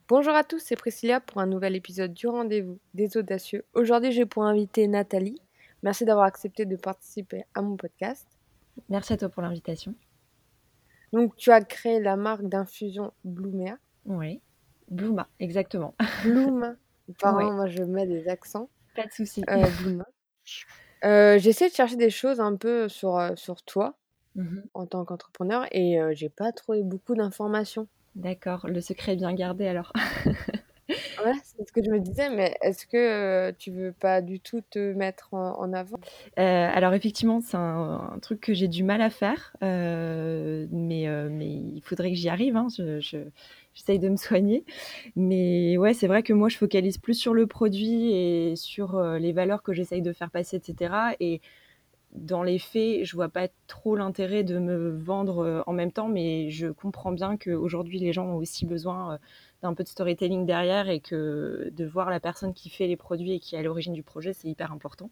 Bonjour à tous, c'est Priscilla pour un nouvel épisode du Rendez-vous des Audacieux. Aujourd'hui, j'ai pour inviter Nathalie. Merci d'avoir accepté de participer à mon podcast. Merci à toi pour l'invitation. Donc, tu as créé la marque d'infusion Bloomea. Oui, Blooma, exactement. Blooma. Oui, Pardon, moi je mets des accents. pas de souci. Blooma. J'essaie de chercher des choses un peu sur toi Mhm. en tant qu'entrepreneur et j'ai pas trouvé beaucoup d'informations. D'accord, le secret est bien gardé alors. Ouais, c'est ce que je me disais, mais est-ce que tu veux pas du tout te mettre en avant? Alors effectivement, c'est un truc que j'ai du mal à faire, mais il faudrait que j'y arrive, hein. J'essaye de me soigner. Mais ouais, c'est vrai que moi, je focalise plus sur le produit et sur les valeurs que j'essaye de faire passer, etc. Et dans les faits, je vois pas trop l'intérêt de me vendre en même temps, mais je comprends bien qu'aujourd'hui, les gens ont aussi besoin d'un peu de storytelling derrière et que de voir la personne qui fait les produits et qui est à l'origine du projet, c'est hyper important.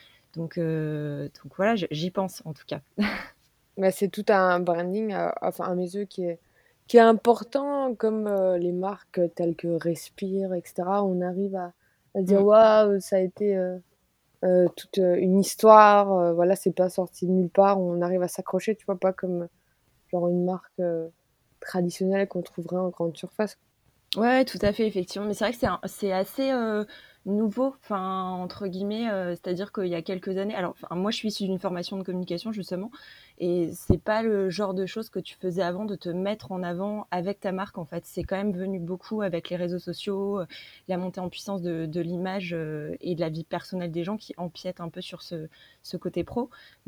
Donc voilà, j'y pense en tout cas. Bah, c'est tout un branding, enfin à mes yeux qui est important comme, les marques telles que Respire et cetera. On arrive à dire: Mm. «Waouh, ça a été, toute, une histoire, voilà, c'est pas sorti de nulle part». On arrive à s'accrocher, tu vois? Pas comme, genre une marque, traditionnelle qu'on trouverait en grande surface. Ouais, tout à fait, effectivement. Mais c'est vrai que c'est assez nouveau, enfin, entre guillemets, c'est-à-dire qu'il y a quelques années. Alors, enfin, moi, je suis issue d'une formation de communication, justement, et c'est pas le genre de choses que tu faisais avant de te mettre en avant avec ta marque, en fait. C'est quand même venu beaucoup avec les réseaux sociaux, la montée en puissance de l'image et de la vie personnelle des gens qui empiètent un peu sur ce côté pro.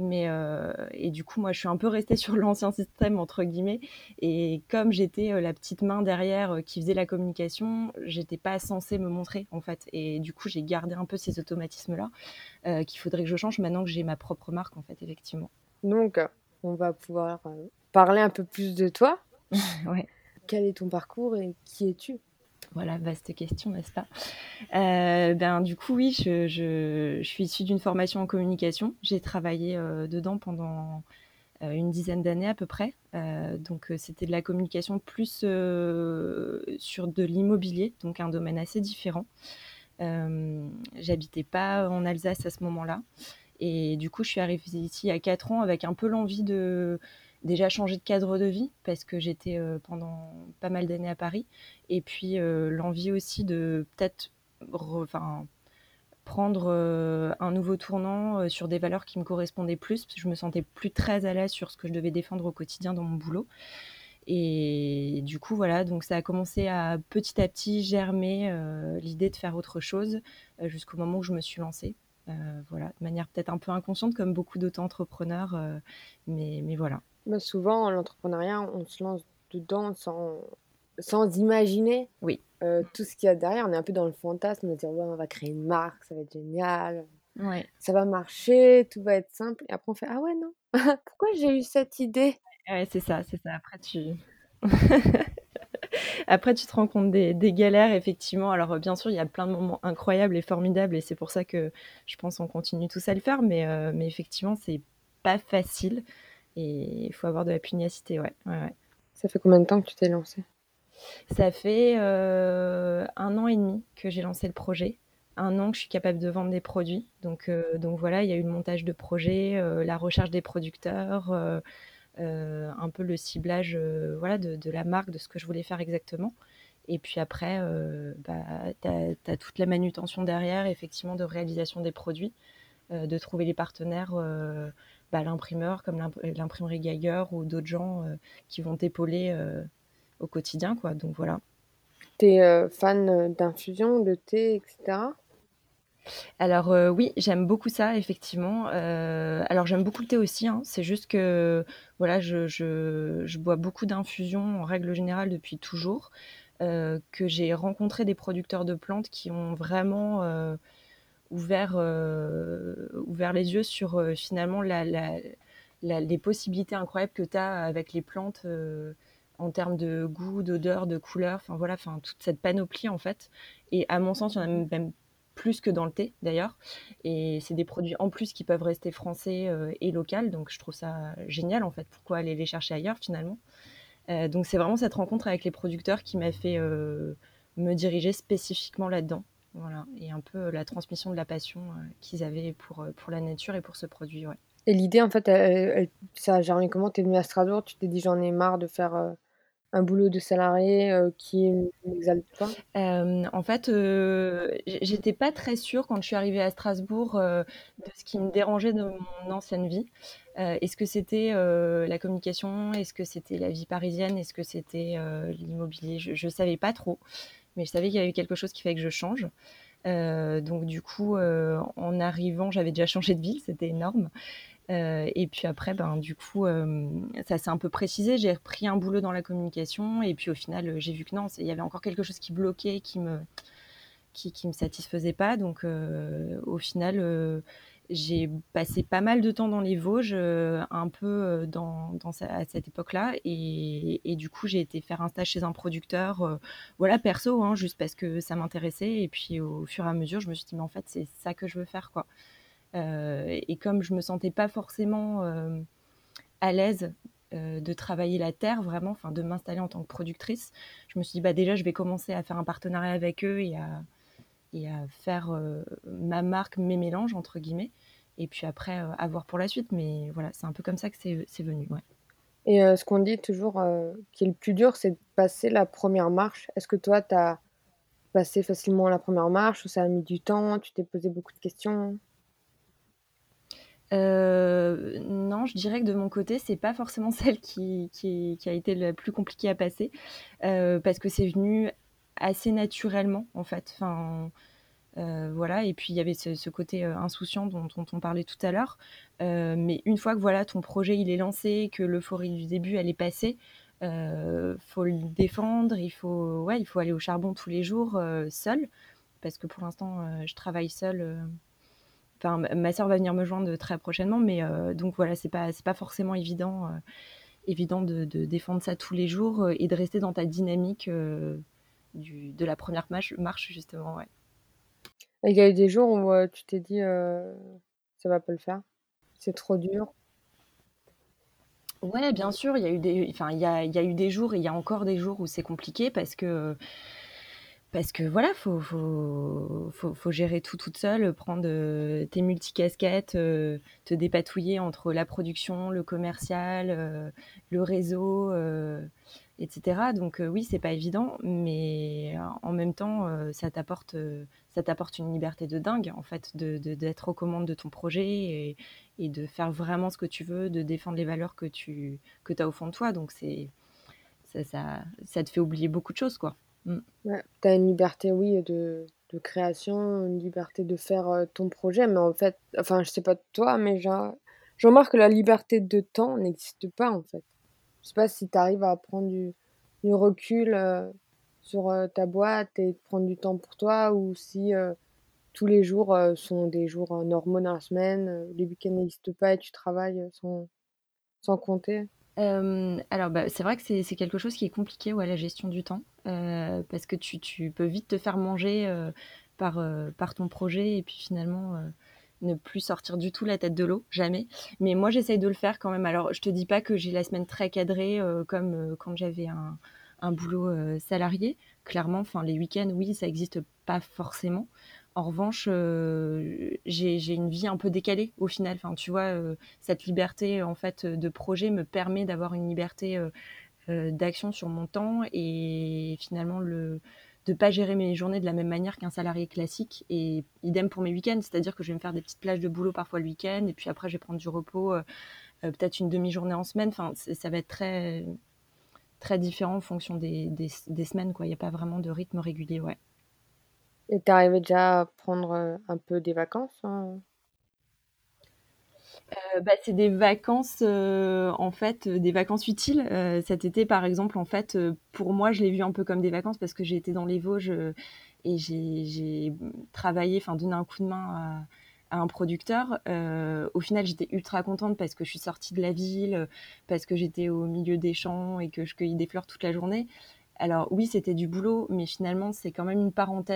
Et du coup, moi, je suis un peu restée sur l'ancien système, entre guillemets. Et comme j'étais la petite main derrière qui faisait la communication, j'étais pas censée me montrer en fait. Et du coup, j'ai gardé un peu ces automatismes-là qu'il faudrait que je change maintenant que j'ai ma propre marque en fait, effectivement. Donc, on va pouvoir, parler un peu plus de toi. Ouais, Quel est ton parcours et qui es-tu? voilà, vaste question, n'est-ce pas? Ben, du coup, oui, je suis issue d'une formation en communication. J'ai travaillé dedans pendant une dizaine d'années à peu près. Donc, c'était de la communication plus sur de l'immobilier, donc un domaine assez différent. J'habitais pas en Alsace à ce moment-là. Et du coup, je suis arrivée ici il y a 4 ans avec un peu l'envie de déjà changer de cadre de vie parce que j'étais pendant pas mal d'années à Paris. Et puis l'envie aussi de peut-être prendre un nouveau tournant sur des valeurs qui me correspondaient plus, parce que je me sentais plus très à l'aise sur ce que je devais défendre au quotidien dans mon boulot. Et du coup, voilà, donc ça a commencé à petit germer l'idée de faire autre chose jusqu'au moment où je me suis lancée. Voilà, de manière peut-être un peu inconsciente, comme beaucoup d'auto-entrepreneurs, mais voilà. Bah, souvent, l'entrepreneuriat, on se lance dedans sans imaginer, Oui, tout ce qu'il y a derrière. On est un peu dans le fantasme de dire: «Ouais, on va créer une marque, ça va être génial, ouais, ça va marcher, tout va être simple» et après on fait: «Ah ouais, non, pourquoi j'ai eu cette idée?» ouais, c'est ça, c'est ça. Après, tu te rends compte des galères, effectivement. Alors, bien sûr, il y a plein de moments incroyables et formidables, et c'est pour ça que je pense qu'on continue tous à le faire, mais effectivement, c'est pas facile et il faut avoir de la pugnacité, ouais, ouais, ouais. Ça fait combien de temps que tu t'es lancée? Ça fait 1 an et demi que j'ai lancé le projet. 1 an que je suis capable de vendre des produits. Donc voilà, il y a eu le montage de projet, la recherche des producteurs, un peu le ciblage voilà, de la marque, de ce que je voulais faire exactement. Et puis après, bah, tu as toute la manutention derrière, effectivement, de réalisation des produits, de trouver les partenaires, bah, l'imprimeur comme l'imprimerie Geiger ou d'autres gens qui vont t'épauler au quotidien, quoi. Donc voilà. Tu es, fan, d'infusion, de thé et cetera? Alors oui, j'aime beaucoup ça effectivement. Alors j'aime beaucoup le thé aussi, hein. C'est juste que voilà, je bois beaucoup d'infusions en règle générale depuis toujours, que j'ai rencontré des producteurs de plantes qui ont vraiment, ouvert les yeux sur, finalement les possibilités incroyables que tu as avec les plantes, en termes de goût, d'odeur, de couleur, enfin voilà, enfin toute cette panoplie en fait. Et à mon sens, il y en a même plus que dans le thé d'ailleurs, et c'est des produits en plus qui peuvent rester français, et local, donc je trouve ça génial en fait. Pourquoi aller les chercher ailleurs finalement? Donc c'est vraiment cette rencontre avec les producteurs qui m'a fait, me diriger spécifiquement là-dedans. Voilà, et un peu la transmission de la passion qu'ils avaient pour la nature et pour ce produit, ouais. Et l'idée, en fait, ça a germé comment? Tu es venue à Strasbourg, tu t'es dit: «J'en ai marre de faire, un boulot de salarié, qui m'exalte pas»? En fait, j'étais pas très sûre quand je suis arrivée à Strasbourg, de ce qui me dérangeait de mon ancienne vie. Est-ce que c'était, la communication? Est-ce que c'était la vie parisienne? Est-ce que c'était, l'immobilier? Je savais pas trop, mais je savais qu'il y avait quelque chose qui fallait que je change. Donc du coup, en arrivant, j'avais déjà changé de ville, c'était énorme. Et puis après, ben, du coup, ça s'est un peu précisé. J'ai repris un boulot dans la communication et puis au final, j'ai vu que non, il y avait encore quelque chose qui bloquait, qui me satisfaisait pas. Donc au final, j'ai passé pas mal de temps dans les Vosges, un peu à cette époque-là. Et du coup, j'ai été faire un stage chez un producteur, voilà, perso, hein, juste parce que ça m'intéressait. Et puis au fur et à mesure, je me suis dit, mais en fait, c'est ça que je veux faire, quoi. Et comme je me sentais pas forcément à l'aise de travailler la terre vraiment, enfin de m'installer en tant que productrice, je me suis dit bah déjà je vais commencer à faire un partenariat avec eux et à faire ma marque, mes mélanges entre guillemets. Et puis après, à voir pour la suite. Mais voilà, c'est un peu comme ça que c'est venu. Ouais. Et ce qu'on dit toujours, qui est le plus dur, c'est de passer la première marche. Est-ce que toi, tu as passé facilement la première marche ou ça a mis du temps? Tu t'es posé beaucoup de questions? Non, je dirais que de mon côté, c'est pas forcément celle qui a été la plus compliquée à passer, parce que c'est venu assez naturellement en fait. Enfin, voilà, et puis il y avait ce côté insouciant dont on parlait tout à l'heure. Mais une fois que voilà, ton projet il est lancé, que l'euphorie du début elle est passée, faut le défendre, il faut aller au charbon tous les jours seul, parce que pour l'instant je travaille seule. Enfin, ma sœur va venir me joindre très prochainement, mais donc voilà, c'est pas forcément évident de défendre ça tous les jours et de rester dans ta dynamique de la première marche justement, ouais. Et il y a eu des jours où, tu t'es dit, «Ça va pas le faire, c'est trop dur»? Ouais, bien sûr, il y a eu enfin, il y a eu des jours et il y a encore des jours où c'est compliqué parce que voilà, faut gérer tout toute seule, prendre tes multicasquettes, te dépatouiller entre la production, le commercial, le réseau, etc. Donc oui, c'est pas évident, mais en même temps, ça t'apporte une liberté de dingue, en fait, d'être aux commandes de ton projet et de faire vraiment ce que tu veux, de défendre les valeurs que as au fond de toi. Donc ça te fait oublier beaucoup de choses, quoi. Mm. Ouais, tu as une liberté, oui, de création, une liberté de faire, ton projet, mais en fait enfin, je sais pas toi, mais je remarque que la liberté de temps n'existe pas, en fait. Je sais pas si tu arrives à prendre du recul, sur, ta boîte et prendre du temps pour toi ou si, tous les jours, sont des jours, normaux dans la semaine, les week-ends n'existent pas et tu travailles, sans compter? Alors, bah, c'est vrai que c'est quelque chose qui est compliqué, ouais, la gestion du temps, parce que tu peux vite te faire manger, par ton projet et puis finalement, ne plus sortir du tout la tête de l'eau, jamais. Mais moi, j'essaye de le faire quand même. Alors, je te dis pas que j'ai la semaine très cadrée, comme, quand j'avais un boulot, salarié. Clairement, enfin, les week-ends, oui, ça existe pas forcément. En revanche, j'ai une vie un peu décalée au final. Enfin, tu vois, cette liberté en fait de projet me permet d'avoir une liberté d'action sur mon temps et finalement de pas gérer mes journées de la même manière qu'un salarié classique et idem pour mes week-ends, c'est-à-dire que je vais me faire des petites plages de boulot parfois le week-end et puis après je vais prendre du repos peut-être une demi-journée en semaine. Enfin, ça va être très très différent en fonction des semaines, quoi. Il n'y a pas vraiment de rythme régulier, ouais. Et tu arrivé déjà à prendre, un peu des vacances, hein? Bah, c'est des vacances, en fait, des vacances utiles. Cet été, par exemple, en fait, pour moi, je l'ai vu un peu comme des vacances parce que j'ai été dans les Vosges, et j'ai travaillé, enfin, donné un coup de main à un producteur. Au final, j'étais ultra contente parce que je suis sortie de la ville, parce que j'étais au milieu des champs et que je cueillis des fleurs toute la journée. Alors oui, c'était du boulot, mais finalement, c'est quand même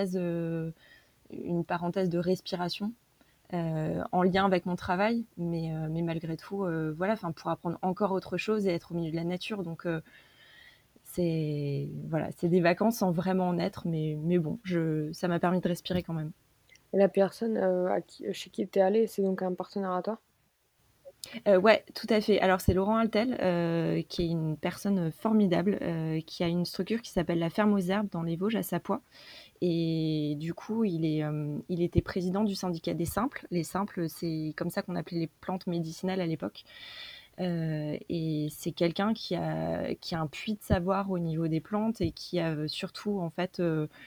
une parenthèse de respiration en lien avec mon travail, mais malgré tout, voilà, enfin pour apprendre encore autre chose et être au milieu de la nature. Donc c'est des vacances sans vraiment en être, mais bon, ça m'a permis de respirer quand même. Et la personne, chez qui tu es allée, c'est donc un partenaire à toi? Ouais, tout à fait. Alors c'est Laurent Altel, qui est une personne formidable, qui a une structure qui s'appelle la Ferme aux Herbes dans les Vosges à Sapois. Et du coup, il était président du syndicat des simples. Les simples, c'est comme ça qu'on appelait les plantes médicinales à l'époque. Et c'est quelqu'un qui a un puits de savoir au niveau des plantes et qui a surtout en fait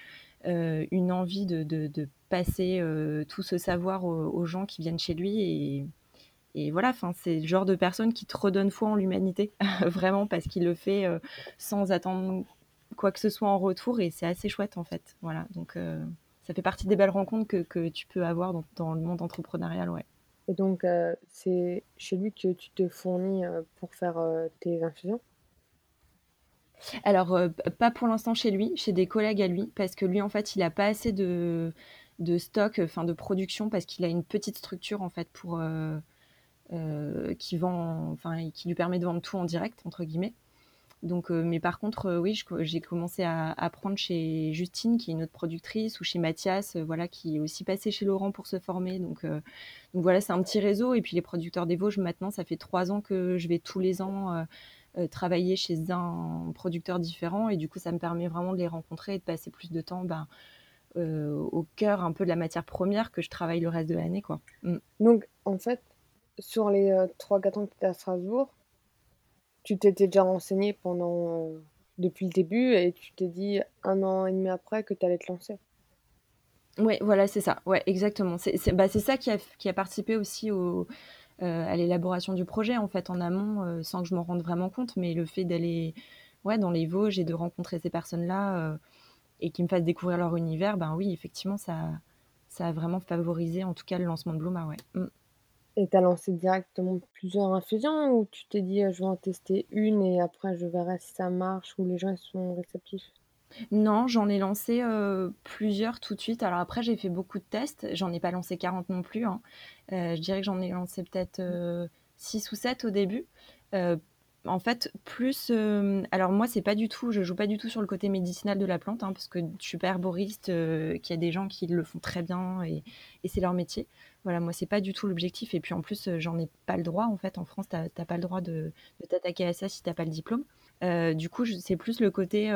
une envie de passer tout ce savoir aux gens qui viennent chez lui. Et voilà, enfin, c'est le genre de personne qui te redonne foi en l'humanité, vraiment, parce qu'il le fait sans attendre quoi que ce soit en retour, et c'est assez chouette en fait. Voilà, donc ça fait partie des belles rencontres que tu peux avoir dans le monde entrepreneurial, ouais. Et donc, c'est chez lui que tu te fournis, pour faire, tes infusions? Alors, pas pour l'instant chez lui, chez des collègues à lui, parce que lui, en fait, il a pas assez de stock, enfin de production, parce qu'il a une petite structure en fait pour qui vend, enfin, qui lui permet de vendre tout en direct entre guillemets. Donc, mais par contre, oui, j'ai commencé à prendre chez Justine, qui est une autre productrice, ou chez Mathias, voilà, qui est aussi passé chez Laurent pour se former. Donc voilà, c'est un petit réseau. Et puis les producteurs des Vosges, maintenant, ça fait 3 ans que je vais tous les ans travailler chez un producteur différent. Et du coup, ça me permet vraiment de les rencontrer et de passer plus de temps au cœur un peu de la matière première que je travaille le reste de l'année, quoi. Mm. Donc en fait, sur les, 3-4 ans que tu étais à Strasbourg, tu t'étais déjà renseigné pendant, depuis le début et tu t'es dit 1 an et demi après que tu allais te lancer? Ouais, voilà, c'est ça. Ouais, exactement. C'est ça qui a participé aussi à l'élaboration du projet, en fait, en amont, sans que je m'en rende vraiment compte. Mais le fait d'aller, ouais, dans les Vosges et de rencontrer ces personnes-là, et qui me fassent découvrir leur univers, ben oui, effectivement, ça a vraiment favorisé, en tout cas, le lancement de Bluma, ouais. Mm. Et tu as lancé directement plusieurs infusions ou tu t'es dit: «Je vais en tester une et après je verrai si ça marche ou les gens ils sont réceptifs»? Non, j'en ai lancé plusieurs tout de suite. Alors après, j'ai fait beaucoup de tests. J'en ai pas lancé 40 non plus, hein. Je dirais que j'en ai lancé peut-être 6 ou 7 au début. Euh, En fait, plus. Alors moi, c'est pas du tout. Je joue pas du tout sur le côté médicinal de la plante, hein, parce que je suis pas herboriste, qu'il y a des gens qui le font très bien et c'est leur métier. Voilà, moi, c'est pas du tout l'objectif. Et puis en plus, j'en ai pas le droit. En fait, en France, t'as pas le droit de t'attaquer à ça si t'as pas le diplôme. Du coup, c'est plus le côté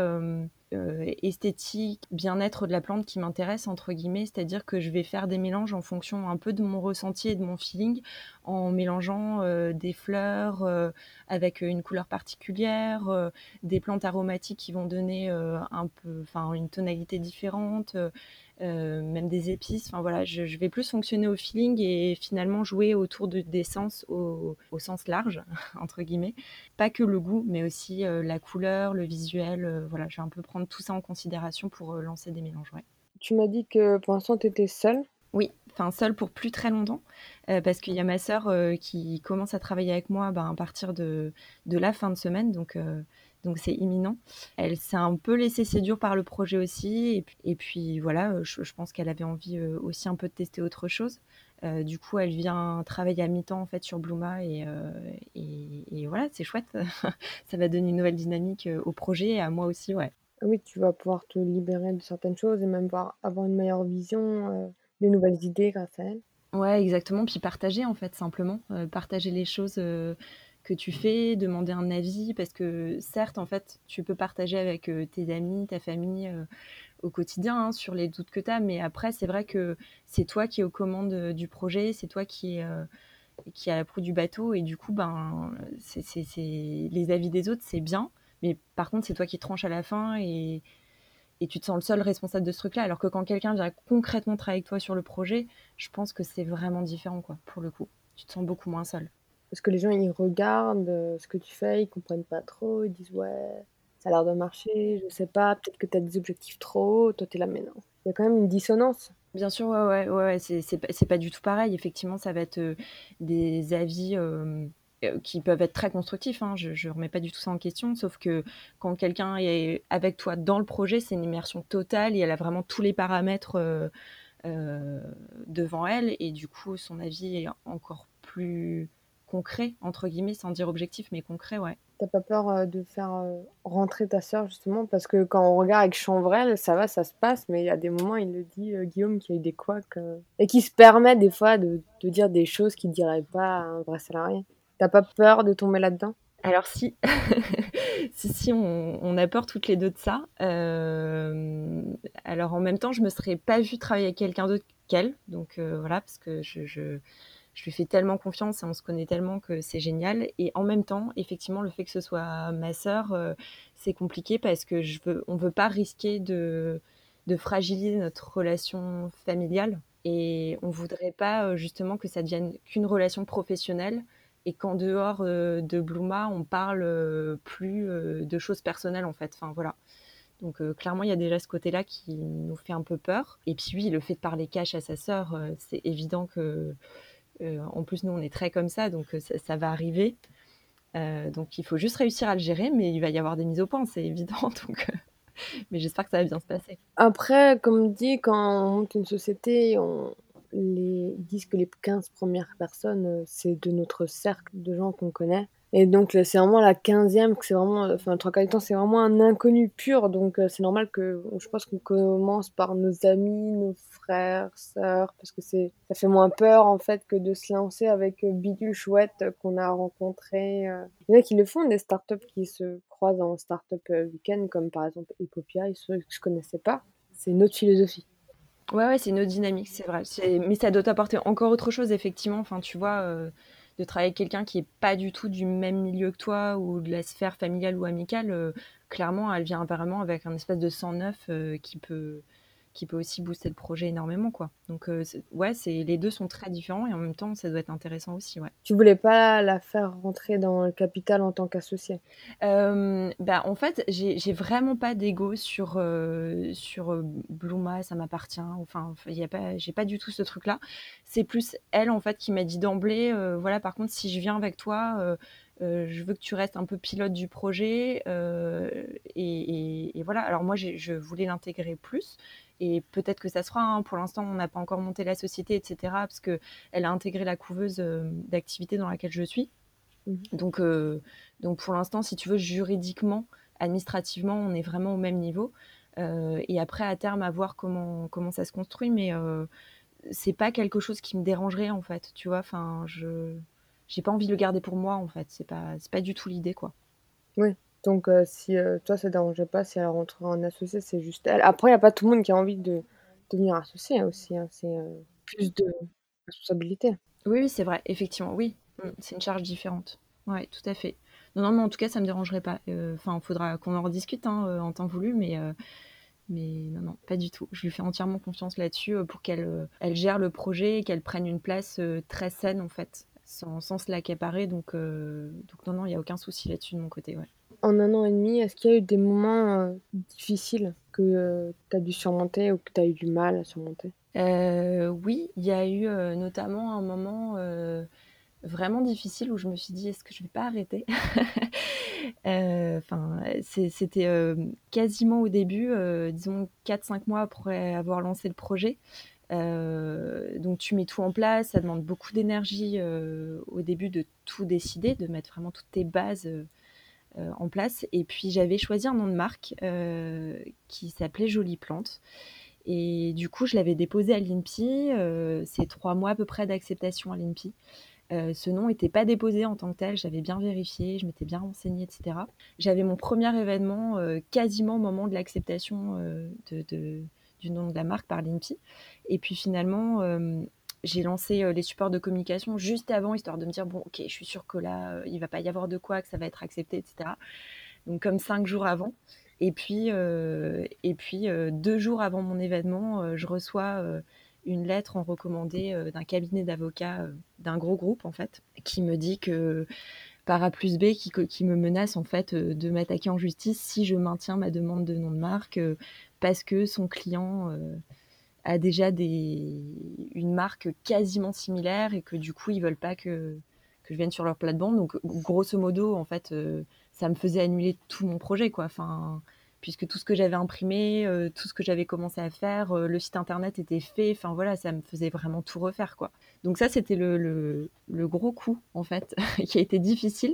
esthétique, bien-être de la plante qui m'intéresse, entre guillemets. C'est-à-dire que je vais faire des mélanges en fonction un peu de mon ressenti et de mon feeling, en mélangeant des fleurs avec une couleur particulière, des plantes aromatiques qui vont donner un peu, enfin, une tonalité différente. Même des épices. Enfin voilà, je vais plus fonctionner au feeling et finalement jouer autour des sens au sens large, entre guillemets. Pas que le goût, mais aussi la couleur, le visuel. Voilà, je vais un peu prendre tout ça en considération pour lancer des mélanges. Ouais. Tu m'as dit que pour l'instant tu étais seule. Oui, enfin seule pour plus très longtemps, parce qu'il y a ma sœur qui commence à travailler avec moi ben, à partir de la fin de semaine, donc c'est imminent. Elle s'est un peu laissée séduire par le projet aussi, et puis voilà, je pense qu'elle avait envie aussi un peu de tester autre chose. Du coup, elle vient travailler à mi-temps en fait sur Bluma et voilà, c'est chouette. Ça va donner une nouvelle dynamique au projet et à moi aussi, ouais. Oui, tu vas pouvoir te libérer de certaines choses et même voir avoir une meilleure vision, des nouvelles idées grâce à elle. Ouais, exactement. Puis partager, en fait, simplement. Partager les choses que tu fais, demander un avis, parce que certes, en fait, tu peux partager avec tes amis, ta famille au quotidien hein, sur les doutes que tu as, mais après, c'est vrai que c'est toi qui es aux commandes du projet, c'est toi qui a la proue du bateau, et du coup, ben, les avis des autres, c'est bien, mais par contre, c'est toi qui tranches à la fin, et tu te sens le seul responsable de ce truc-là. Alors que quand quelqu'un vient concrètement travailler avec toi sur le projet, je pense que c'est vraiment différent, quoi, pour le coup. Tu te sens beaucoup moins seul. Parce que les gens, ils regardent, ce que tu fais, ils comprennent pas trop, ils disent: «Ouais, ça a l'air de marcher, je sais pas, peut-être que tu as des objectifs trop hauts». Toi, tu es là: «Mais non». Il y a quand même une dissonance. Bien sûr, ouais, ouais, ouais, ouais, c'est pas du tout pareil. Effectivement, ça va être des avis qui peuvent être très constructifs, hein. Je remets pas du tout ça en question, sauf que quand quelqu'un est avec toi dans le projet, c'est une immersion totale et elle a vraiment tous les paramètres euh, devant elle, et du coup, son avis est encore plus concret, entre guillemets, sans dire objectif, mais concret, ouais. Tu pas peur, de faire, rentrer ta sœur justement? Parce que quand on regarde avec Chanvrel, ça va, ça se passe, mais il y a des moments, il le dit, Guillaume, qu'il y a eu des couacs, et qu'il se permet des fois de dire des choses qu'il dirait pas à un vrai salarié. Tu pas peur de tomber là-dedans? Alors si, si, on a peur toutes les 2 de ça. Alors en même temps, je me serais pas vue travailler avec quelqu'un d'autre qu'elle, donc voilà, parce que je lui fais tellement confiance et on se connaît tellement que c'est génial. Et en même temps, effectivement, le fait que ce soit ma sœur, c'est compliqué parce que on veut pas risquer de fragiliser notre relation familiale et on voudrait pas justement que ça devienne qu'une relation professionnelle et qu'en dehors de Bluma, on parle plus de choses personnelles en fait. Enfin voilà. Donc clairement, il y a déjà ce côté-là qui nous fait un peu peur. Et puis oui, le fait de parler cash à sa sœur, c'est évident que en plus, nous, on est très comme ça, donc ça va arriver. Donc il faut juste réussir à le gérer, mais il va y avoir des mises au point, c'est évident. Donc, mais j'espère que ça va bien se passer. Après, comme dit, quand on monte une société, ils disent que les 15 premières personnes, c'est de notre cercle de gens qu'on connaît. Et donc, c'est vraiment la 15e que c'est vraiment, enfin, le 3/4 du temps, c'est vraiment un inconnu pur. Donc, c'est normal que, je pense qu'on commence par nos amis, nos frères, sœurs, parce que ça fait moins peur, en fait, que de se lancer avec Bidule Chouette qu'on a rencontré. Il y en a qui le font, des startups qui se croisent en startup week-end, comme par exemple Epopia, ceux que je connaissais pas. C'est une autre philosophie. Ouais, ouais, c'est une autre dynamique, c'est vrai. Mais ça doit t'apporter encore autre chose, effectivement. Enfin, tu vois, de travailler avec quelqu'un qui est pas du tout du même milieu que toi ou de la sphère familiale ou amicale, clairement, elle vient apparemment avec un espèce de sang neuf qui peut aussi booster le projet énormément, quoi. Donc, ouais, les deux sont très différents et en même temps, ça doit être intéressant aussi, ouais. Tu voulais pas la faire rentrer dans le capital en tant qu'associée? Bah, en fait, j'ai vraiment pas d'ego sur Bluma, ça m'appartient. Enfin, il y a pas, j'ai pas du tout ce truc-là. C'est plus elle, en fait, qui m'a dit d'emblée, voilà, par contre, si je viens avec toi, je veux que tu restes un peu pilote du projet. Et voilà. Alors moi, je voulais l'intégrer plus. Et peut-être que ça se fera, hein. Pour l'instant, on n'a pas encore monté la société, etc. Parce que elle a intégré la couveuse d'activité dans laquelle je suis. Mmh. Donc, donc pour l'instant, si tu veux, juridiquement, administrativement, on est vraiment au même niveau. Et après, à terme, à voir comment ça se construit, mais c'est pas quelque chose qui me dérangerait en fait, tu vois. Enfin, je j'ai pas envie de le garder pour moi en fait. C'est pas du tout l'idée quoi. Oui, donc si, toi ça te dérangeait pas si elle rentrait en associée, c'est juste elle. Après, il y a pas tout le monde qui a envie de devenir associé aussi, hein, c'est, plus de responsabilité. Oui, oui, c'est vrai, effectivement, oui. C'est une charge différente. Ouais, tout à fait. Non, non, mais en tout cas, ça me dérangerait pas. Enfin, faudra qu'on en rediscute hein, en temps voulu, mais non, non, pas du tout. Je lui fais entièrement confiance là-dessus pour qu'elle gère le projet et qu'elle prenne une place très saine, en fait, sans se l'accaparer. Donc non, non, il n'y a aucun souci là-dessus de mon côté, ouais. En 1 an et demi, est-ce qu'il y a eu des moments, difficiles que, tu as dû surmonter ou que tu as eu du mal à surmonter? Oui, il y a eu notamment un moment vraiment difficile où je me suis dit: «Est-ce que je vais pas arrêter?» Enfin, c'était quasiment au début, disons 4-5 mois après avoir lancé le projet. Donc tu mets tout en place, ça demande beaucoup d'énergie au début de tout décider, de mettre vraiment toutes tes bases en place. Et puis j'avais choisi un nom de marque qui s'appelait Jolie Plante. Et du coup, je l'avais déposé à l'INPI. C'est 3 mois à peu près d'acceptation à l'INPI. Ce nom n'était pas déposé en tant que tel, j'avais bien vérifié, je m'étais bien renseignée, etc. J'avais mon premier événement quasiment au moment de l'acceptation du nom de la marque par l'INPI. Et puis finalement, j'ai lancé les supports de communication juste avant, histoire de me dire, bon, ok, je suis sûre que là, il ne va pas y avoir de quoi, que ça va être accepté, etc. Donc comme 5 jours avant. Et puis 2 jours avant mon événement, je reçois une lettre en recommandé d'un cabinet d'avocats d'un gros groupe en fait, qui me dit que par A plus B, qui me menace en fait de m'attaquer en justice si je maintiens ma demande de nom de marque parce que son client a déjà une marque quasiment similaire et que du coup ils veulent pas que je vienne sur leur plate-bande. Donc grosso modo en fait ça me faisait annuler tout mon projet quoi. Enfin, puisque tout ce que j'avais imprimé, tout ce que j'avais commencé à faire, le site internet était fait. Enfin voilà, ça me faisait vraiment tout refaire quoi. Donc ça c'était le gros coup en fait qui a été difficile.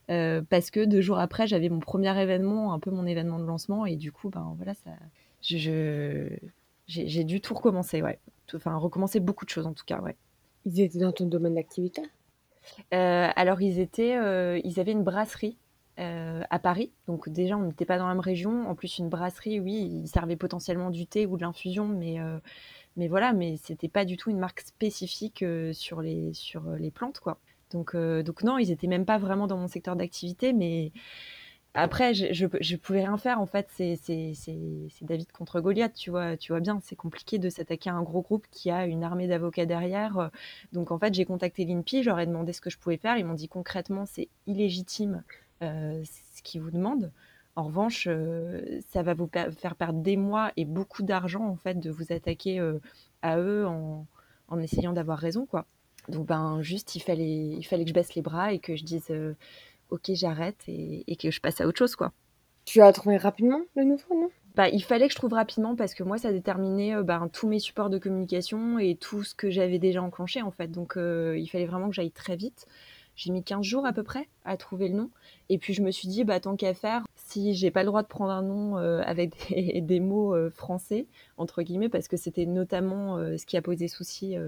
parce que 2 jours après, j'avais mon premier événement, un peu mon événement de lancement et du coup, ben, voilà, ça je j'ai dû tout recommencer, ouais. Enfin, recommencer beaucoup de choses en tout cas, ouais. Ils étaient dans ton domaine d'activité? Alors ils avaient une brasserie, à Paris, donc déjà on n'était pas dans la même région. En plus une brasserie, oui, ils servaient potentiellement du thé ou de l'infusion, mais voilà, mais c'était pas du tout une marque spécifique, sur les plantes, quoi. Donc non, ils étaient même pas vraiment dans mon secteur d'activité, mais après je pouvais rien faire en fait. C'est David contre Goliath, tu vois bien, c'est compliqué de s'attaquer à un gros groupe qui a une armée d'avocats derrière. Donc en fait, j'ai contacté l'INPI, je leur ai demandé ce que je pouvais faire. Ils m'ont dit concrètement, c'est illégitime, ce qu'ils vous demandent. En revanche, ça va vous faire perdre des mois et beaucoup d'argent en fait de vous attaquer à eux en essayant d'avoir raison, quoi. Donc ben juste il fallait que je baisse les bras et que je dise ok, j'arrête et que je passe à autre chose, quoi. Tu as trouvé rapidement le nouveau, non? Bah, il fallait que je trouve rapidement parce que moi, ça déterminait ben, tous mes supports de communication et tout ce que j'avais déjà enclenché, en fait. Donc, il fallait vraiment que j'aille très vite. J'ai mis 15 jours à peu près à trouver le nom. Et puis, je me suis dit, bah, tant qu'à faire, si j'ai pas le droit de prendre un nom avec des mots français, entre guillemets, parce que c'était notamment ce qui a posé souci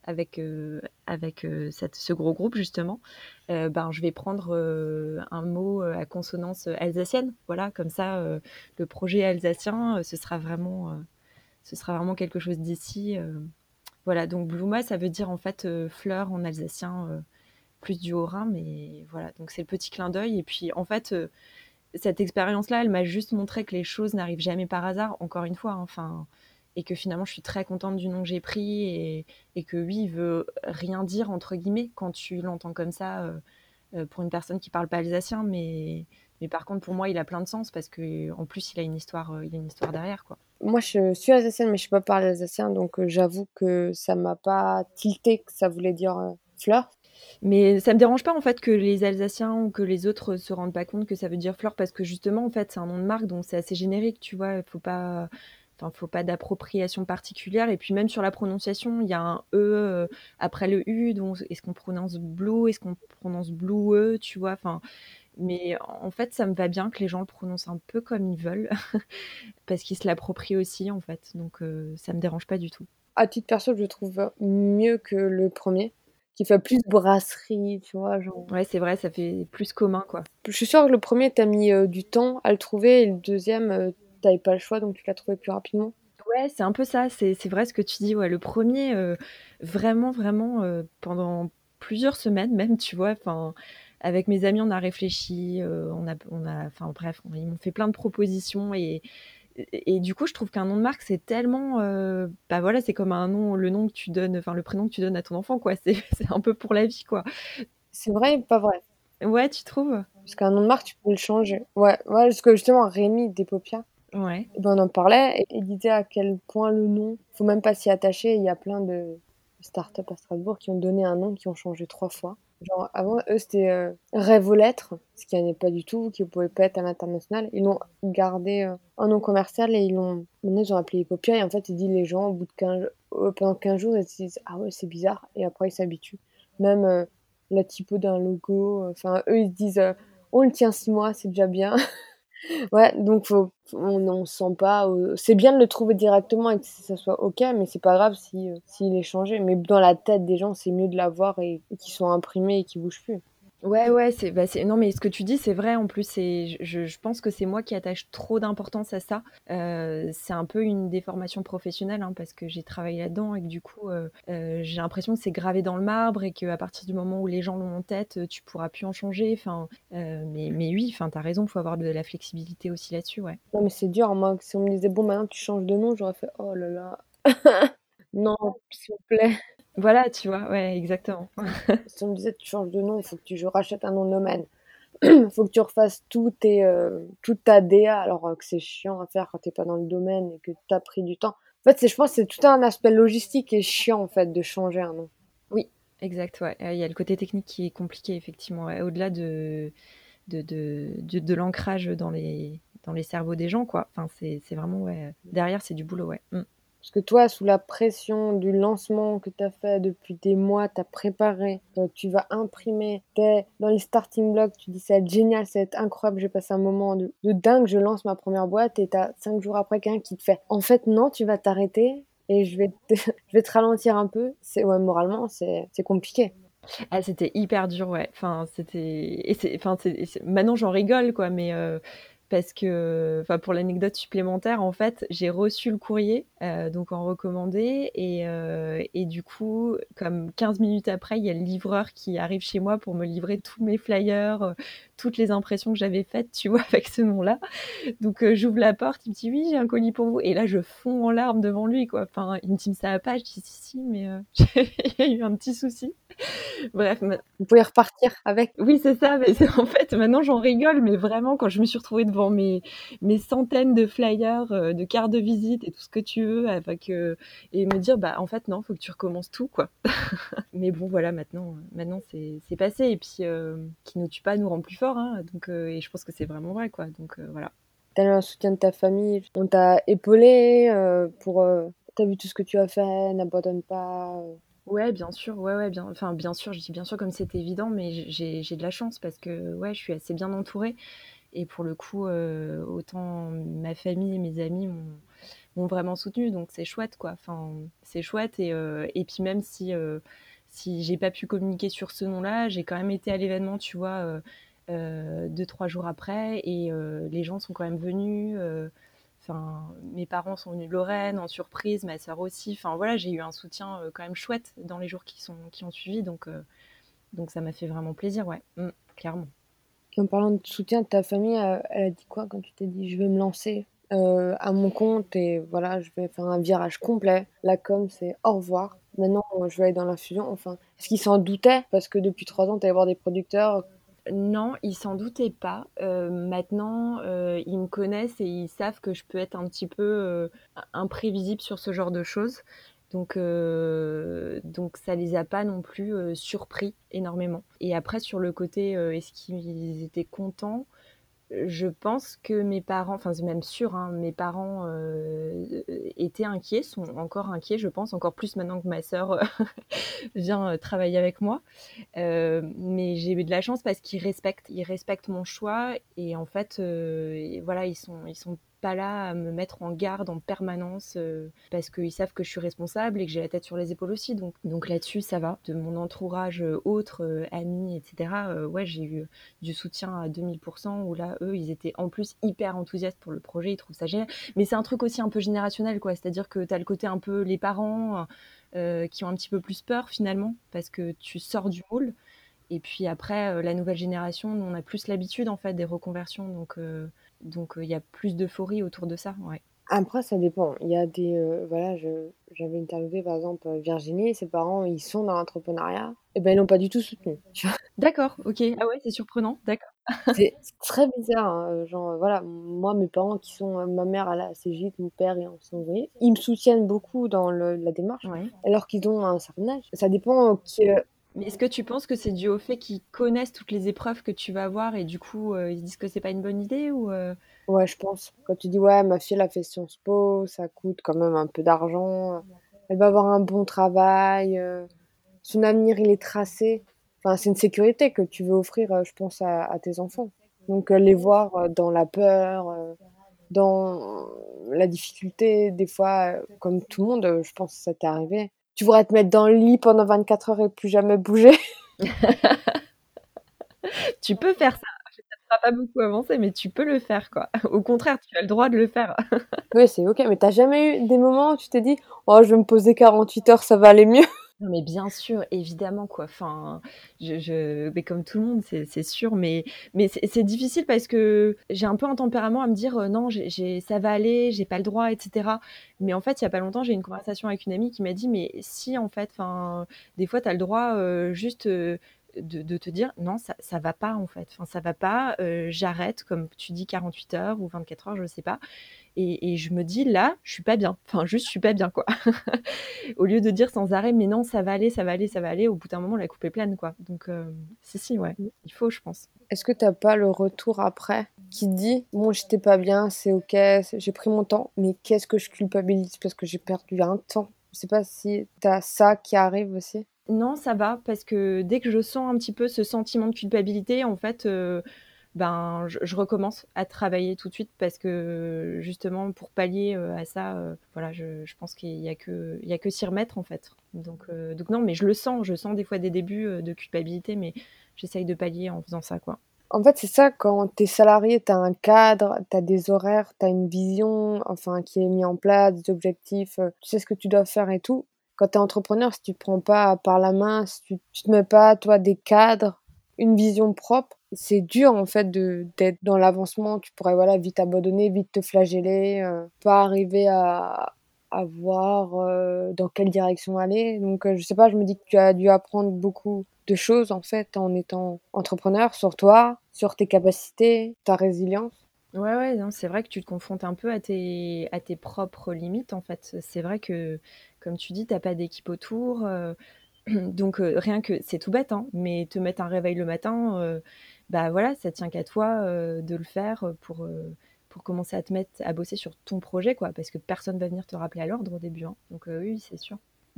avec ce gros groupe, justement, ben, je vais prendre un mot à consonance alsacienne. Voilà, comme ça, le projet alsacien, ce sera vraiment quelque chose d'ici. Voilà, donc Bluma, ça veut dire en fait fleur en alsacien, plus du Haut-Rhin, mais voilà, donc c'est le petit clin d'œil. Et puis en fait, cette expérience-là, elle m'a juste montré que les choses n'arrivent jamais par hasard, encore une fois, hein, enfin, et que finalement, je suis très contente du nom que j'ai pris et que oui, il veut rien dire, entre guillemets, quand tu l'entends comme ça, pour une personne qui parle pas alsacien, mais par contre, pour moi, il a plein de sens parce que en plus, il a une histoire derrière, quoi. Moi, je suis alsacienne, mais je sais pas parler alsacien, donc j'avoue que ça m'a pas tilté que ça voulait dire, fleur. Mais ça me dérange pas en fait que les Alsaciens ou que les autres se rendent pas compte que ça veut dire fleur parce que justement en fait c'est un nom de marque donc c'est assez générique, tu vois. Faut pas d'appropriation particulière et puis même sur la prononciation il y a un après le u donc est-ce qu'on prononce blue, est-ce qu'on prononce blue, tu vois. Enfin, mais en fait ça me va bien que les gens le prononcent un peu comme ils veulent parce qu'ils se l'approprient aussi en fait donc ça me dérange pas du tout. À titre perso, je le trouve mieux que le premier, qui fait plus brasserie, tu vois? Genre, Ouais, c'est vrai, ça fait plus commun, quoi. je suis sûre que le premier tu as mis, du temps à le trouver et le deuxième e tu pas le choix, donc tu l'as trouvé plus rapidement. Ouais, c'est un peu ça, c'est vrai ce que tu dis, ouais. Le premier vraiment, vraiment, pendant plusieurs semaines même, tu vois? Enfin, avec mes amis, on a réfléchi, on a enfin bref, ils m'ont fait plein de propositions et du coup, je trouve qu'un nom de marque, c'est tellement, bah, voilà, c'est comme un nom le nom que tu donnes, enfin, le prénom que tu donnes à ton enfant, quoi. C'est c'est un peu pour la vie, quoi. C'est vrai et pas vrai, Ouais, tu trouves? parce qu'un nom de marque, tu peux le changer. Ouais, ouais, parce que justement Rémi Despopiat, Ouais. eh ben, on en parlait et il disait à quel point le nom, faut même pas s'y attacher. Il y a plein de start-up à Strasbourg qui ont donné un nom, qui ont changé 3 fois. Genre avant, eux, c'était, Rêve aux lettres, ce qui en est pas du tout, qui pouvait pas être à l'international. Ils l'ont gardé, en nom commercial et maintenant ils ont appelé Epopia et en fait, il dit les gens au bout de 15 pendant 15 jours, ils se disent: «Ah ouais, c'est bizarre» et après ils s'habituent. Même, la typo d'un logo, enfin eux, ils se disent, «On le tient 6 mois, c'est déjà bien». Ouais, donc on se sent pas, c'est bien de le trouver directement et que ça soit OK, mais c'est pas grave si, s'il est changé. Mais dans la tête des gens, c'est mieux de l'avoir et qu'il soit imprimé et qu'il bouge plus. Ouais, ouais, non, mais ce que tu dis, c'est vrai en plus, je pense que c'est moi qui attache trop d'importance à ça. C'est un peu une déformation professionnelle, hein, parce que j'ai travaillé là-dedans et que du coup, j'ai l'impression que c'est gravé dans le marbre et qu'à partir du moment où les gens l'ont en tête, tu pourras plus en changer. Enfin, mais oui, enfin, tu raison, il faut avoir de la flexibilité aussi là-dessus, ouais. Non, mais c'est dur, moi, si on me disait: «Bon, maintenant tu changes de nom», j'aurais fait: «Oh là là, non, s'il vous plaît». Voilà, tu vois? Ouais, exactement. Si on me disait: «Tu changes de nom, il faut que tu rachètes un nom de domaine, faut que tu refasses toute ta DA», alors, que c'est chiant à faire quand tu es pas dans le domaine et que tu as pris du temps. En fait, je pense, que c'est tout un aspect logistique qui est chiant, en fait, de changer un nom. Oui, exact, ouais. Il y a le côté technique qui est compliqué effectivement, ouais, au-delà de l'ancrage dans les cerveaux des gens, quoi. Enfin, c'est vraiment, ouais, derrière, c'est du boulot, ouais. Mmh. Parce que toi, sous la pression du lancement que tu as fait depuis des mois, tu as préparé, tu vas imprimer, tu es dans les starting blocks, tu dis: «Ça va être génial, ça va être incroyable, j'ai passé un moment de dingue, je lance ma première boîte» et tu as 5 jours après quelqu'un qui te fait: «En fait non, tu vas t'arrêter et je vais te je vais te ralentir un peu». C'est ouais, moralement, c'est compliqué. Ah, c'était hyper dur, ouais. Enfin, maintenant j'en rigole, quoi, mais parce que, enfin, pour l'anecdote supplémentaire, en fait, j'ai reçu le courrier, donc en recommandé, et du coup, comme 15 minutes après, il y a le livreur qui arrive chez moi pour me livrer tous mes flyers, toutes les impressions que j'avais faites, tu vois, avec ce nom-là. Donc j'ouvre la porte, il me dit: «Oui, j'ai un colis pour vous», et là je fonds en larmes devant lui, quoi. Enfin, il me dit: «Mais ça va pas?» Je dis: «Si, si, mais il y a eu un petit souci». Bref, Vous pouvez repartir avec. oui, c'est ça, mais en fait, maintenant j'en rigole, mais vraiment, quand je me suis retrouvée devant mes centaines de flyers, de cartes de visite et tout ce que tu veux, et me dire, bah, en fait, non, faut que tu recommences tout, quoi. Mais bon, voilà, maintenant c'est passé, et puis, qui nous tue pas nous rend plus fort, hein, donc, et je pense que c'est vraiment vrai, quoi, donc, voilà. Tu as eu un soutien de ta famille, on t'a épaulé, pour, «Tu as vu tout ce que tu as fait, n'abandonne pas», Ouais, bien sûr, ouais, ouais, bien sûr, je dis bien sûr comme c'est évident, mais j'ai de la chance parce que, ouais, je suis assez bien entourée. Et pour le coup, autant ma famille et mes amis m'ont vraiment soutenue, donc c'est chouette, quoi. Enfin, c'est chouette, et puis même si j'ai pas pu communiquer sur ce nom-là, j'ai quand même été à l'événement, tu vois, 2-3 jours après, et les gens sont quand même venus, enfin, mes parents sont venus de Lorraine en surprise, ma sœur aussi. Enfin, voilà, j'ai eu un soutien, quand même chouette dans les jours qui ont suivi, donc ça m'a fait vraiment plaisir, ouais, clairement. et en parlant de soutien de ta famille, elle a dit quoi quand tu t'es dit: «Je vais me lancer, à mon compte et voilà, je vais faire un virage complet. La com, c'est au revoir. Maintenant, je vais aller dans l'infusion». Enfin, est-ce qu'ils s'en doutaient? Parce que depuis 3 ans, tu allais voir des producteurs. Non, ils s'en doutaient pas. Maintenant, ils me connaissent et ils savent que je peux être un petit peu, imprévisible sur ce genre de choses. Donc ça les a pas non plus, surpris énormément. Et après sur le côté, est-ce qu'ils étaient contents? Je pense que mes parents, enfin c'est même sûr, hein, mes parents, étaient inquiets, sont encore inquiets, je pense, encore plus maintenant que ma sœur, vient, travailler avec moi. Mais j'ai eu de la chance parce qu'ils respectent mon choix, et en fait, et voilà, ils sont pas là à me mettre en garde en permanence, parce qu'ils savent que je suis responsable et que j'ai la tête sur les épaules aussi. Donc là-dessus, ça va. De mon entourage, autre, amis, et cetera, ouais, j'ai eu du soutien à 2000%, où là, eux, ils étaient en plus hyper enthousiastes pour le projet, ils trouvent ça génial. Mais c'est un truc aussi un peu générationnel, quoi. C'est-à-dire que tu as le côté un peu les parents, qui ont un petit peu plus peur finalement, parce que tu sors du moule. Et puis après, la nouvelle génération, nous, on a plus l'habitude en fait des reconversions, donc il y a plus d'euphorie autour de ça, ouais. Après, ça dépend. Il y a des, voilà, j'avais interviewé par exemple, Virginie, ses parents, ils sont dans l'entrepreneuriat et ben, ils l'ont pas du tout soutenue, tu vois? D'accord, OK. Ah ouais, c'est surprenant, d'accord. C'est très bizarre, hein, genre, voilà, moi, mes parents qui sont, ma mère, elle a ses gîtes, mon père est en ouvrier. Ils me soutiennent beaucoup dans la démarche, Ouais. alors qu'ils ont un certain âge. Ça dépend, qui, Mais est-ce que tu penses que c'est dû au fait qu'ils connaissent toutes les épreuves que tu vas avoir, et du coup, ils se disent que c'est pas une bonne idée, ou ouais, je pense. Quand tu dis: «Ouais, ma fille, elle a fait Sciences Po, ça coûte quand même un peu d'argent, elle va avoir un bon travail, son avenir, il est tracé». Enfin, c'est une sécurité que tu veux offrir, je pense à tes enfants. Donc, les voir, dans la peur, dans la difficulté, des fois, comme tout le monde, je pense que ça t'est arrivé. Tu voudrais te mettre dans le lit pendant 24 heures et plus jamais bouger. tu peux faire ça. Ça te fera pas beaucoup avancer, mais tu peux le faire, quoi. Au contraire, tu as le droit de le faire. Oui, c'est OK, mais tu as jamais eu des moments où tu t'es dit: «Oh, je vais me poser 48 heures, ça va aller mieux»? Non, mais bien sûr, évidemment, quoi. Enfin, mais comme tout le monde, c'est sûr, mais c'est difficile parce que j'ai un peu un tempérament à me dire, non, ça va aller, j'ai pas le droit, etc. Mais en fait, il y a pas longtemps, j'ai eu une conversation avec une amie qui m'a dit, mais si, en fait, enfin, des fois, tu as le droit, juste, de te dire, non, ça va pas, en fait. Enfin, ça va pas, j'arrête, comme tu dis, 48 heures ou 24 heures, je sais pas. Et je me dis, là, je suis pas bien. Enfin, juste, je suis pas bien, quoi. Au lieu de dire sans arrêt, mais non, ça va aller, ça va aller, ça va aller, au bout d'un moment, la coupe est pleine, quoi. Donc, si, ouais, il faut, je pense. Est-ce que tu as pas le retour après? qui te dit: «Bon, j'étais pas bien, c'est OK, j'ai pris mon temps, mais qu'est-ce que je culpabilise parce que j'ai perdu un temps». Je sais pas si tu as ça qui arrive aussi? Non, ça va parce que dès que je sens un petit peu ce sentiment de culpabilité, en fait, ben, je recommence à travailler tout de suite parce que justement pour pallier, à ça, voilà, je pense qu'il y a que s'y remettre, en fait. Donc non, mais je sens des fois des débuts, de culpabilité, mais j'essaye de pallier en faisant ça, quoi. En fait, c'est ça, quand tu es salarié, tu as un cadre, tu as des horaires, tu as une vision, enfin, qui est mis en place, des objectifs, tu sais ce que tu dois faire et tout. Quand tu es entrepreneur, si tu te prends pas par la main, si tu te mets pas, toi, des cadres, une vision propre, c'est dur, en fait, d'être dans l'avancement. Tu pourrais, voilà, vite abandonner, vite te flageller, pas arriver à voir, dans quelle direction aller. Donc, je sais pas, je me dis que tu as dû apprendre beaucoup de choses, en fait, en étant entrepreneur, sur toi, sur tes capacités, ta résilience. Ouais, ouais, non, c'est vrai que tu te confrontes un peu à tes propres limites, en fait. C'est vrai que, comme tu dis, t'as pas d'équipe autour, donc rien que c'est tout bête, hein, mais te mettre un réveil le matin, bah, voilà, ça tient qu'à toi, de le faire, pour commencer à te mettre à bosser sur ton projet, quoi, parce que personne va venir te rappeler à l'ordre au début, hein, donc oui, oui, c'est sûr.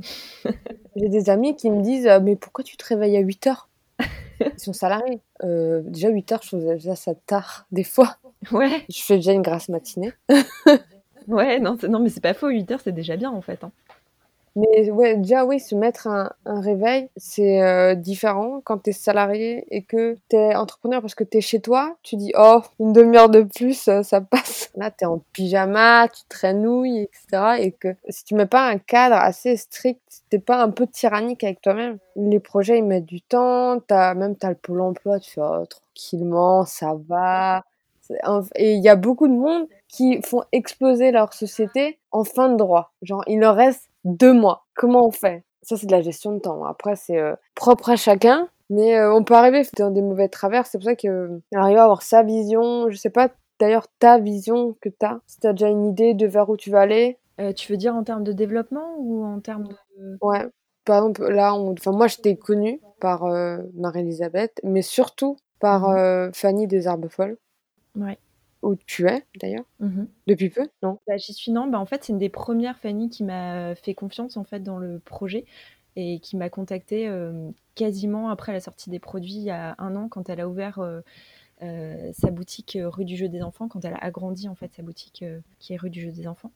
J'ai des amis qui me disent: «Mais pourquoi tu te réveilles à 8 heures?» Ils sont salariés. Déjà 8 heures, je trouve déjà ça tard, des fois. Ouais, Je fais déjà une grasse matinée. ouais, non, non, mais c'est pas faux, 8 heures, c'est déjà bien, en fait, hein. Mais ouais, déjà, oui, se mettre un réveil, c'est, différent quand tu es salarié et que tu es entrepreneur parce que tu es chez toi, tu dis: «Oh, une demi heure de plus, ça passe». Là, tu es en pyjama, tu traînouilles et cetera et que si tu mets pas un cadre assez strict, si tu es pas un peu tyrannique avec toi-même, les projets, ils mettent du temps, tu as le pôle emploi, tu fais: «Oh, tranquillement, ça va». Et il y a beaucoup de monde qui font exploser leur société en fin de droit. Genre, il leur reste 2 mois. Comment on fait? Ça, c'est de la gestion de temps. Après, c'est, propre à chacun, mais on peut arriver dans des mauvais travers. C'est pour ça que arriver à avoir sa vision, je sais pas d'ailleurs ta vision que tu as, si tu as déjà une idée de vers où tu vas aller? Tu veux dire en termes de développement ou en termes de Ouais. Par exemple, là, enfin, moi, je t'ai connue par, Marie-Elisabeth, mais surtout par, mmh Fanny des Herbes Folles, ouais. où tu es d'ailleurs, Mmh. depuis peu, non? Bah, j'y suis non, bah, en fait, c'est une des premières Fanny qui m'a fait confiance, en fait, dans le projet et qui m'a contactée, quasiment après la sortie des produits il y a 1 an quand elle a ouvert, sa boutique, rue du Jeu des Enfants, quand elle a agrandi, en fait, sa boutique, qui est rue du Jeu des Enfants.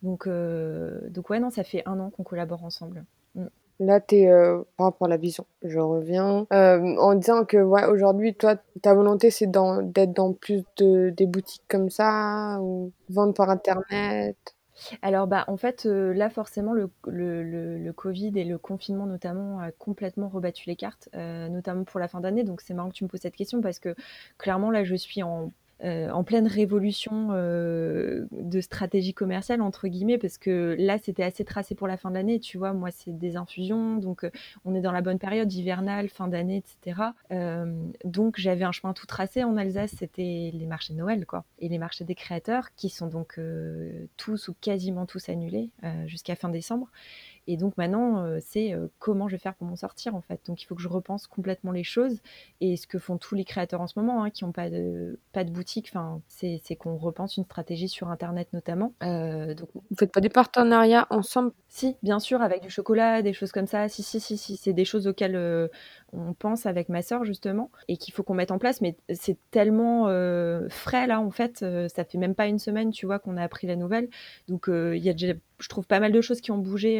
Donc ouais, non, ça fait 1 an qu'on collabore ensemble. Mmh. Là, tu es, par rapport à la vision, je reviens, en disant que, ouais, aujourd'hui, toi, ta volonté, c'est d'être dans plus de des boutiques comme ça ou vendre par internet? Alors, bah, en fait, là, forcément, le covid et le confinement, notamment, a complètement rebattu les cartes, notamment pour la fin d'année. Donc c'est marrant que tu me poses cette question parce que, clairement, là, je suis en pleine révolution, de «stratégie commerciale» entre guillemets, parce que là, c'était assez tracé pour la fin de l'année, tu vois? Moi, c'est des infusions, donc on est dans la bonne période hivernale, fin d'année et cetera. Donc j'avais un chemin tout tracé en Alsace, c'était les marchés de Noël, quoi et les marchés des créateurs qui sont donc, tous ou quasiment tous annulés, jusqu'à fin décembre. Et donc maintenant, c'est, comment je vais faire pour m'en sortir, en fait? Donc il faut que je repense complètement les choses et ce que font tous les créateurs en ce moment, hein, qui ont pas de boutique, enfin, c'est qu'on repense une stratégie sur internet notamment. Donc Vous faites pas des partenariats ensemble? si, bien sûr, avec du chocolat, des choses comme ça. Si, si, si, si, c'est des choses auxquelles, on pense avec ma sœur justement et qu'il faut qu'on mette en place, mais c'est tellement, frais là, en fait, ça fait même pas une semaine, tu vois, qu'on a appris la nouvelle. Donc il y a déjà, je trouve, pas mal de choses qui ont bougé,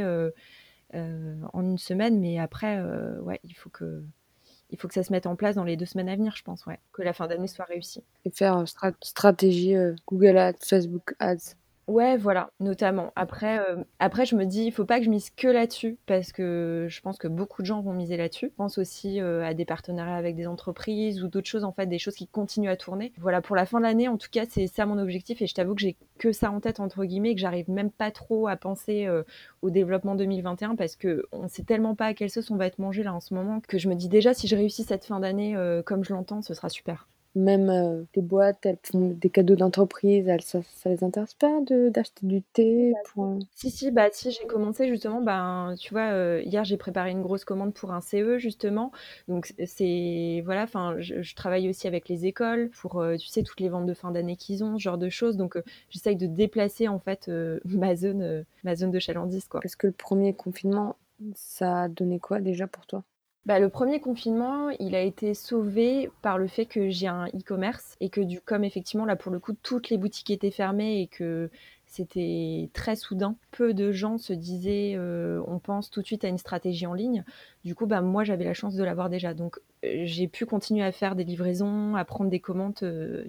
en une semaine, mais après, ouais, il faut que ça se mette en place dans les 2 semaines à venir, je pense, ouais, que la fin d'année soit réussie. Et faire, stratégie, Google Ads, Facebook Ads? Ouais, voilà, notamment. Après je me dis: «Il faut pas que je mise que là-dessus» parce que je pense que beaucoup de gens vont miser là-dessus. Je pense aussi, à des partenariats avec des entreprises ou d'autres choses, en fait, des choses qui continuent à tourner. Voilà, pour la fin de l'année, en tout cas, c'est ça mon objectif et je t'avoue que j'ai que ça en tête, entre guillemets, et que j'arrive même pas trop à penser, au développement 2021 parce qu'on sait tellement pas à quelle sauce on va être mangé là, en ce moment, que je me dis déjà: «Si je réussis cette fin d'année, comme je l'entends, ce sera super». Même, les boîtes, elles font des cadeaux d'entreprise, elles ça les intéresse pas d'acheter du thé pour, Si, si, bah, si, j'ai commencé justement, ben, tu vois, hier, j'ai préparé une grosse commande pour un CE justement. Donc c'est voilà, enfin, je travaille aussi avec les écoles pour, tu sais, toutes les ventes de fin d'année qu'ils ont, ce genre de choses. Donc j'essaye de déplacer en fait, ma zone de chalandise, quoi. parce que le premier confinement, ça a donné quoi déjà pour toi? Bah, le premier confinement, il a été sauvé par le fait que j'ai un e-commerce et que comme effectivement, là, pour le coup, toutes les boutiques étaient fermées et que c'était très soudain, peu de gens se disaient, on pense tout de suite à une stratégie en ligne. Du coup, bah, moi, j'avais la chance de l'avoir déjà. Donc, j'ai pu continuer à faire des livraisons, à prendre des commandes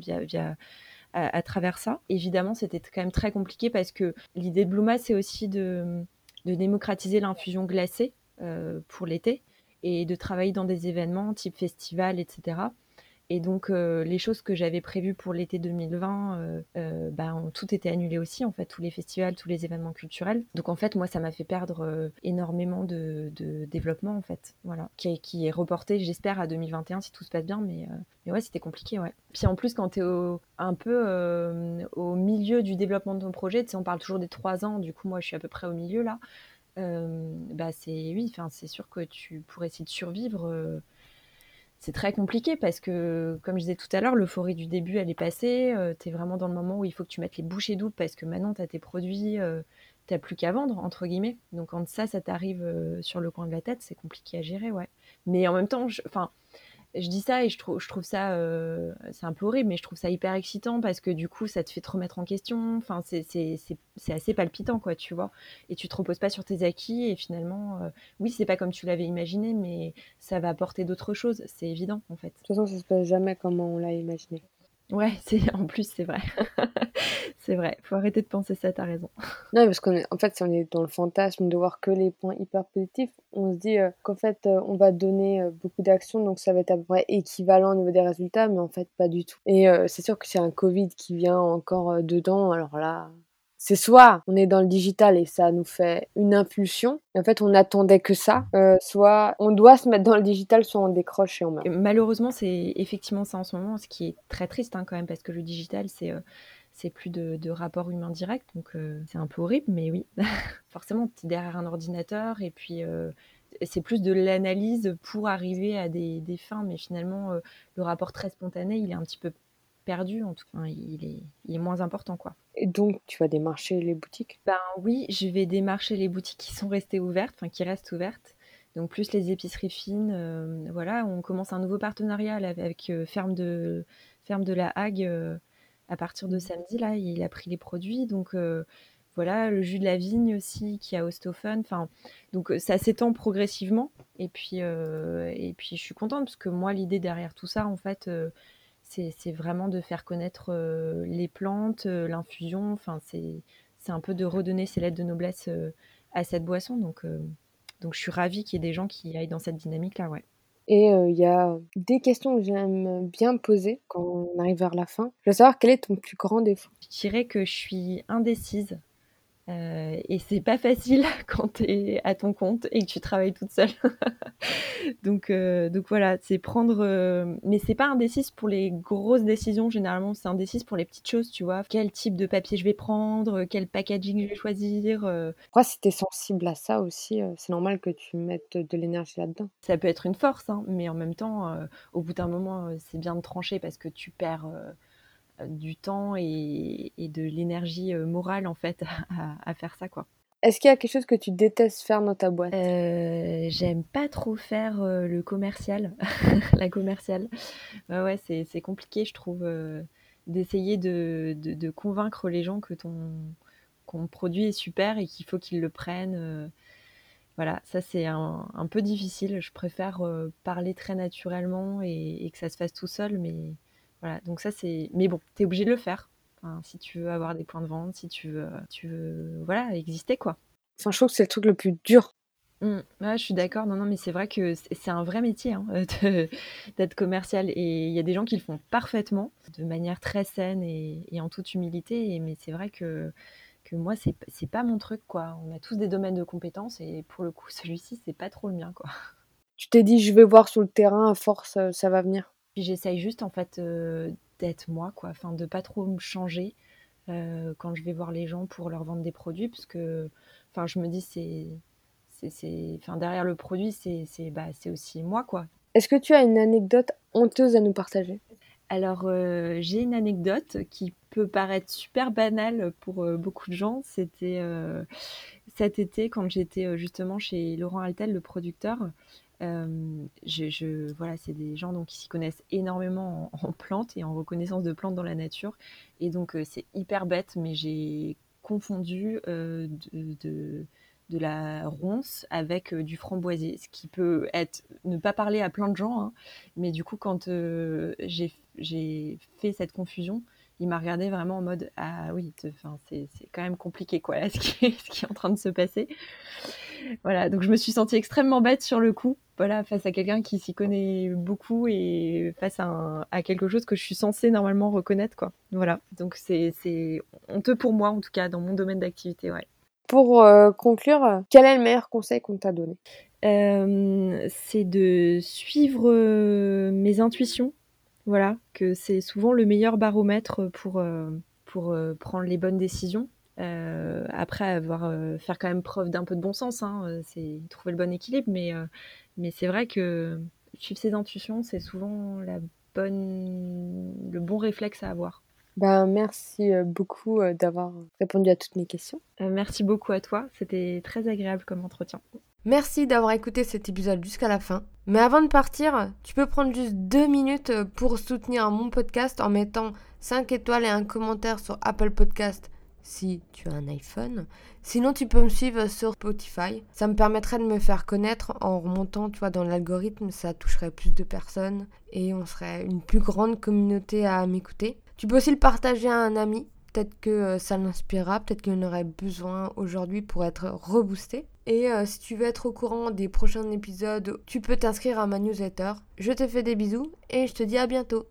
à travers ça. Évidemment, c'était quand même très compliqué parce que l'idée de Bluma, c'est aussi de démocratiser l'infusion glacée pour l'été et de travailler dans des événements type festival, etc. Et donc, les choses que j'avais prévues pour l'été 2020, bah, ont tout été annulées aussi, en fait, tous les festivals, tous les événements culturels. Donc, en fait, moi, ça m'a fait perdre énormément de développement, en fait, voilà, qui est reporté, j'espère, à 2021 si tout se passe bien, mais ouais, c'était compliqué, ouais. Puis en plus, quand tu es un peu au milieu du développement de ton projet, tu sais, on parle toujours des 3 ans, du coup, moi, je suis à peu près au milieu là. Bah, oui, c'est sûr que pour essayer de survivre, c'est très compliqué parce que, comme je disais tout à l'heure, l'euphorie du début, elle est passée. Tu es vraiment dans le moment où il faut que tu mettes les bouchées doubles parce que maintenant, tu as tes produits, tu plus qu'à vendre, entre guillemets. Donc, quand ça t'arrive sur le coin de la tête, c'est compliqué à gérer, ouais. Mais en même temps, enfin, je dis ça et je trouve ça, c'est un peu horrible, mais je trouve ça hyper excitant parce que du coup, ça te fait te remettre en question. Enfin, c'est assez palpitant, quoi, tu vois. Et tu te reposes pas sur tes acquis et finalement, oui, c'est pas comme tu l'avais imaginé, mais ça va apporter d'autres choses. C'est évident, en fait. De toute façon, ça se passe jamais comme on l'a imaginé. Ouais, en plus, c'est vrai. C'est vrai. Faut arrêter de penser ça, t'as raison. Non, parce en fait, si on est dans le fantasme de voir que les points hyper positifs, on se dit, qu'en fait, on va donner, beaucoup d'actions, donc ça va être à peu près équivalent au niveau des résultats, mais en fait, pas du tout. Et c'est sûr que c'est un covid qui vient encore, dedans, alors là, c'est soit on est dans le digital et ça nous fait une impulsion et en fait, on attendait que ça, soit on doit se mettre dans le digital, soit on décroche et on meurt. Et malheureusement, c'est effectivement ça en ce moment, ce qui est très triste, hein, quand même, parce que le digital, c'est plus de rapport humain direct, donc c'est un peu horrible, mais oui, forcément, tu es derrière un ordinateur et puis c'est plus de l'analyse pour arriver à des fins, mais finalement, le rapport très spontané, il est un petit peu perdu, en tout cas, il est moins important, quoi. Et donc tu vas démarcher les boutiques? Ben oui, je vais démarcher les boutiques qui sont restées ouvertes, enfin qui restent ouvertes. Donc plus les épiceries fines, voilà. On commence un nouveau partenariat là, avec Ferme de la Hague à partir de samedi. Là, il a pris les produits. Donc voilà, le jus de la vigne aussi qui a Osthofen. Enfin, donc ça s'étend progressivement. Et puis je suis contente parce que moi, l'idée derrière tout ça, en fait, c'est vraiment de faire connaître les plantes, l'infusion. Enfin, c'est un peu de redonner ses lettres de noblesse à cette boisson. Donc je suis ravie qu'il y ait des gens qui aillent dans cette dynamique-là, ouais. Et il y a des questions que j'aime bien poser quand on arrive vers la fin. Je veux savoir quel est ton plus grand défaut? Je dirais que je suis indécise. Et c'est pas facile quand tu es à ton compte et que tu travailles toute seule. Donc voilà, c'est prendre. Mais c'est pas indécise pour les grosses décisions, généralement, c'est indécise pour les petites choses, tu vois. Quel type de papier je vais prendre, quel packaging je vais choisir. Après si tu es sensible à ça aussi, c'est normal que tu mettes de l'énergie là-dedans. Ça peut être une force, hein, mais en même temps, au bout d'un moment, c'est bien de trancher parce que tu perds du temps et de l'énergie morale, en fait, à faire ça, quoi. Est-ce qu'il y a quelque chose que tu détestes faire dans ta boîte? J'aime pas trop faire le commercial, la commerciale. Ouais, ouais, c'est compliqué, je trouve, d'essayer de convaincre les gens que ton produit est super et qu'il faut qu'ils le prennent. Voilà, ça c'est un peu difficile. Je préfère parler très naturellement et que ça se fasse tout seul, mais voilà. Donc ça c'est. Mais bon, t'es obligé de le faire. Enfin, si tu veux avoir des points de vente, si tu veux, voilà, exister quoi. Enfin, je trouve que c'est le truc le plus dur. Ouais, je suis d'accord. Non, non, mais c'est vrai que c'est un vrai métier, hein, d'être commercial. Et il y a des gens qui le font parfaitement, de manière très saine et en toute humilité. Mais c'est vrai que moi, c'est pas mon truc, quoi. On a tous des domaines de compétences et pour le coup, celui-ci, c'est pas trop le mien, quoi. Tu t'es dit: «Je vais voir sur le terrain, à force, ça va venir». Puis j'essaye juste en fait d'être moi, quoi, enfin de pas trop me changer quand je vais voir les gens pour leur vendre des produits, parce que enfin je me dis enfin derrière le produit c'est aussi moi, quoi. Est-ce que tu as une anecdote honteuse à nous partager? Alors, j'ai une anecdote qui peut paraître super banale pour, beaucoup de gens. C'était, cet été quand j'étais, justement chez Laurent Altel, le producteur. Voilà, c'est des gens donc qui s'y connaissent énormément en plantes et en reconnaissance de plantes dans la nature et donc, c'est hyper bête, mais j'ai confondu, de la ronce avec, du framboisier. Ce qui peut être ne pas parler à plein de gens, hein, mais du coup quand, j'ai fait cette confusion, il m'a regardé vraiment en mode: «Ah oui, enfin, c'est quand même compliqué quoi là ce qui est en train de se passer». Voilà, donc je me suis sentie extrêmement bête sur le coup, voilà, face à quelqu'un qui s'y connaît beaucoup et face à quelque chose que je suis censée normalement reconnaître, quoi. Voilà, donc c'est honteux pour moi, en tout cas, dans mon domaine d'activité, ouais. Pour conclure, quel est le meilleur conseil qu'on t'a donné? C'est de suivre mes intuitions, voilà, que c'est souvent le meilleur baromètre pour prendre les bonnes décisions. Après avoir faire quand même preuve d'un peu de bon sens, hein, c'est trouver le bon équilibre, mais c'est vrai que suivre ses intuitions, c'est souvent le bon réflexe à avoir. Ben, merci, beaucoup, d'avoir répondu à toutes mes questions. Merci beaucoup à toi, c'était très agréable comme entretien. Merci d'avoir écouté cet épisode jusqu'à la fin. Mais avant de partir, tu peux prendre juste 2 minutes pour soutenir mon podcast en mettant 5 étoiles et un commentaire sur Apple Podcast si tu as un iPhone. Sinon, tu peux me suivre sur Spotify. Ça me permettrait de me faire connaître en remontant, tu vois, dans l'algorithme. Ça toucherait plus de personnes et on serait une plus grande communauté à m'écouter. Tu peux aussi le partager à un ami. Peut-être que ça l'inspirera, peut-être qu'il en aurait besoin aujourd'hui pour être reboosté. Et si tu veux être au courant des prochains épisodes, tu peux t'inscrire à ma newsletter. Je te fais des bisous et je te dis à bientôt.